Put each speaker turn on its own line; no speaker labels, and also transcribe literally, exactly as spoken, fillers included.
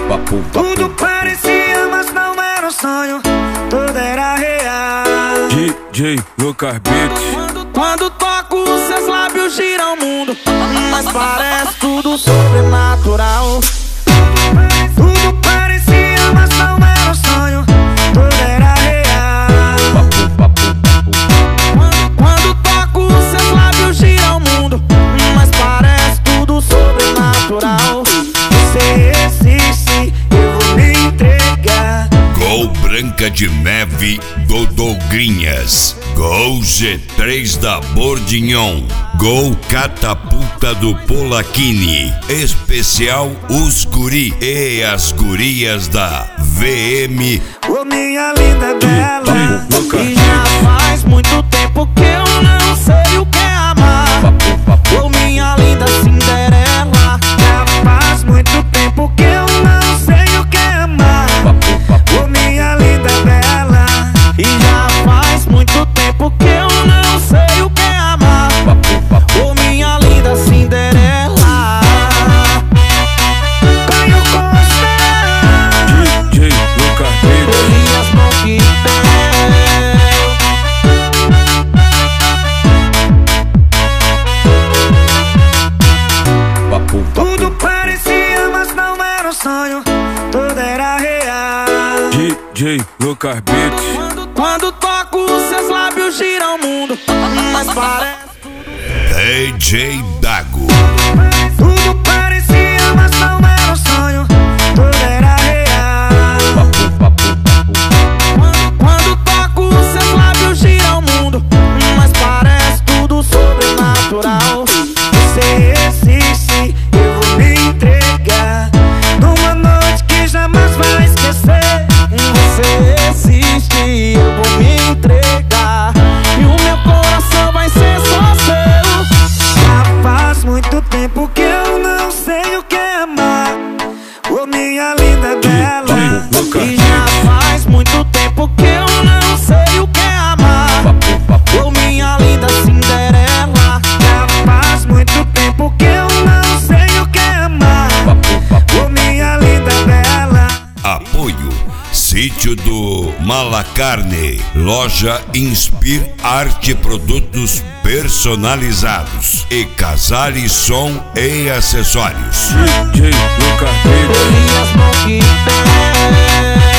papo, papo.
Tudo parecia, mas não era um sonho, tudo era real.
D J Lucas Beats.
Quando, quando toco, seus lábios giram o mundo, mas parece tudo sobrenatural. Tudo parecia, mas não era um sonho, tudo era real.
Papo, papo, papo.
Quando, quando toco, seus lábios giram o mundo, mas parece tudo sobrenatural. Você existe, eu vou me entregar.
Gol Branca de Neve do Dogrinhas. Gol G três da Bordignon. Gol Catapulta do Polakini. Especial Os Guri e as Gurias da V M.
Ô minha linda bela,
Papo,
e já faz muito tempo que eu não sei o que é amar.
Papo, papo.
Ô minha linda Cinderela, já faz muito tempo que eu não sei o que é amar.
Papo, papo.
Ô minha linda bela, e já faz muito tempo que eu não sei o que é amar.
Papo, papo.
Ô minha linda Cinderela, caiu com você,
D J Lucas Beats.
colhi as mãos que
Papo, papo.
tudo parecia, mas não era um sonho, tudo era real.
D J Lucas Beats.
Quando, quando toco, seus lábios giram o mundo, mas parece
D J Dago.
tudo parecia, mas não era um sonho, tudo era real.
Papo, papo, papo.
Quando, quando toco, seus lábios giram o mundo, mas parece tudo sobrenatural. Você existe, eu vou me entregar numa noite que jamais vai esquecer. Você existe, eu vou me entregar e o meu coração vai ser só seu. Já faz muito tempo que eu não sei o que é amar. Ô minha linda bela, e já faz muito tempo que eu não sei o que é amar.
Papo, papo.
Ô minha linda Cinderela, já faz muito tempo que eu não sei o que é amar.
Papo, papo.
Ô minha linda bela.
Apoio Sítio do Malacarne. Loja Inspir Arte, produtos personalizados e Casale Som e Acessórios.
D J Lucas Beats.
Colhi as mãos que tem.